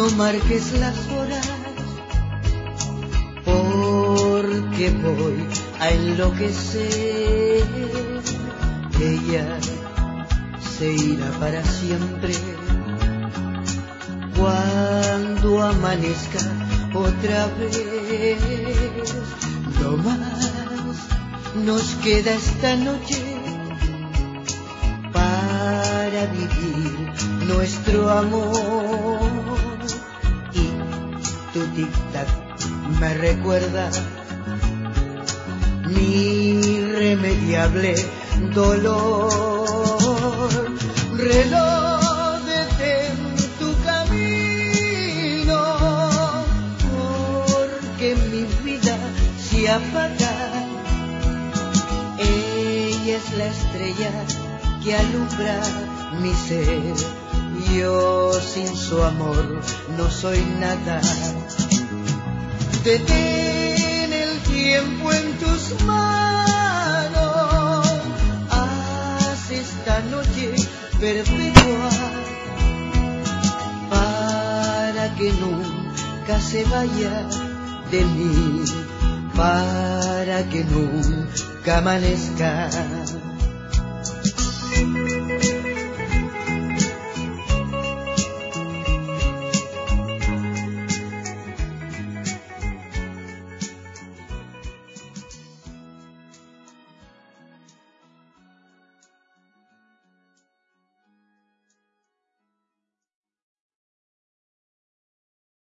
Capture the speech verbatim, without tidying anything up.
no marques las horas, porque voy a enloquecer. Ella se irá para siempre cuando amanezca otra vez. No más nos queda esta noche para vivir nuestro amor, y tu tic-tac me recuerda mi irremediable dolor. Reloj, detén tu camino, porque mi vida se apaga. Ella es la estrella que alumbra mi ser, yo sin su amor no soy nada. Detén el tiempo en tus manos, haz esta noche perpetua para que nunca se vaya de mí, para que nunca amanezca.